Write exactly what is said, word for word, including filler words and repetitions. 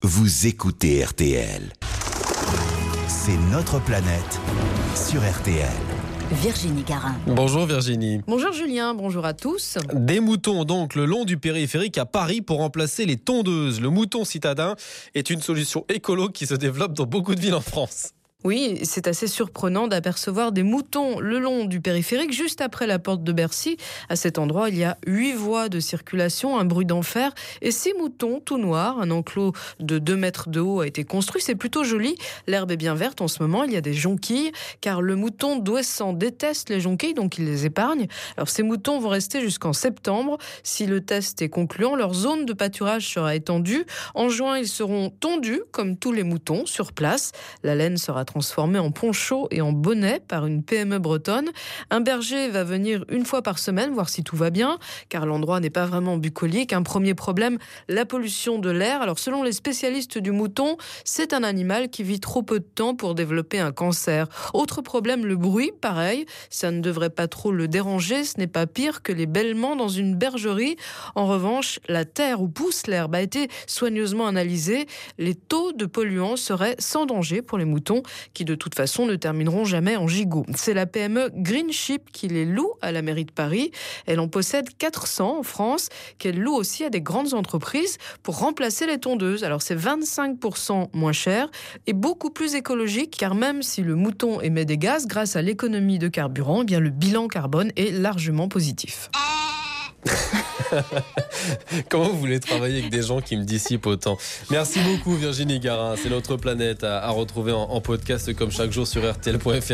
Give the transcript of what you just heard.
vous écoutez R T L. C'est notre planète sur R T L. Virginie Garin. Bonjour Virginie. Bonjour Julien, bonjour à tous. Des moutons donc le long du périphérique à Paris pour remplacer les tondeuses. Le mouton citadin est une solution écolo qui se développe dans beaucoup de villes en France. Oui, c'est assez surprenant d'apercevoir des moutons le long du périphérique, juste après la porte de Bercy. À cet endroit, il y a huit voies de circulation, un bruit d'enfer. Et ces moutons, tout noirs, un enclos de deux mètres de haut a été construit. C'est plutôt joli. L'herbe est bien verte en ce moment. Il y a des jonquilles, car le mouton d'Ouessant déteste les jonquilles, donc il les épargne. Alors ces moutons vont rester jusqu'en septembre. Si le test est concluant, leur zone de pâturage sera étendue. En juin, ils seront tondus, comme tous les moutons, sur place. La laine sera transformé en poncho et en bonnet par une P M E bretonne. Un berger va venir une fois par semaine voir si tout va bien, car l'endroit n'est pas vraiment bucolique. Un premier problème, la pollution de l'air. Alors selon les spécialistes du mouton, c'est un animal qui vit trop peu de temps pour développer un cancer. Autre problème, le bruit, pareil, ça ne devrait pas trop le déranger, ce n'est pas pire que les bêlements dans une bergerie. En revanche, la terre où pousse l'herbe a été soigneusement analysée. Les taux de polluants seraient sans danger pour les moutons, qui de toute façon ne termineront jamais en gigot. C'est la P M E Green Sheep qui les loue à la mairie de Paris. Elle en possède quatre cents en France, qu'elle loue aussi à des grandes entreprises pour remplacer les tondeuses. Alors c'est vingt-cinq pour cent moins cher et beaucoup plus écologique, car même si le mouton émet des gaz, grâce à l'économie de carburant, eh bien le bilan carbone est largement positif. Comment vous voulez travailler avec des gens qui me dissipent autant? Merci beaucoup Virginie Garin. C'est notre planète à, à retrouver en, en podcast comme chaque jour sur R T L point F R.